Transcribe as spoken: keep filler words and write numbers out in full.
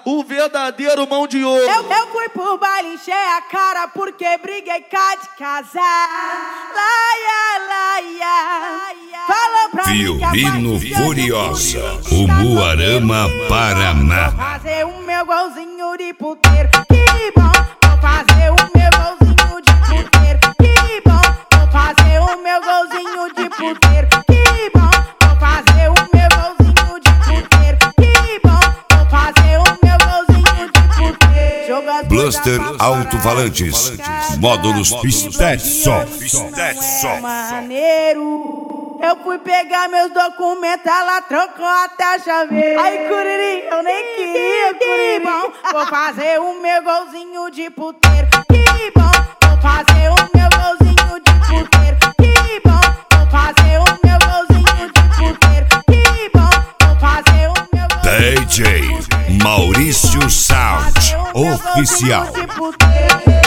o verdadeiro mão de ouro. Eu, eu fui pro baile, encher a cara porque briguei cá de casar. Laia, laia. Falou pra mim que a Violino parte Furiosa, Umuarama, Paraná. Vou fazer o meu golzinho de puteiro, que bom. Vou fazer o meu golzinho de puteiro, que bom. Vou fazer o meu golzinho de puteiro, que bom. Vou fazer o meu golzinho de puteiro, que bom. Vou fazer o meu golzinho de puteiro. Joga as Blaster coisas pra Alto-Falantes, fora. módulos Pistet Som. É maneiro. Eu fui pegar meus documentos, ela trocou até a chaveira. Ai, Curiri, eu nem queria, Curiri. Bom, vou fazer o meu golzinho de puteiro. Que bom, vou fazer o meu golzinho de puteiro. Que bom, vou fazer o meu golzinho de puteiro. Que bom, vou fazer o meu golzinho D J Maurício Sound Oficial. de puteiro.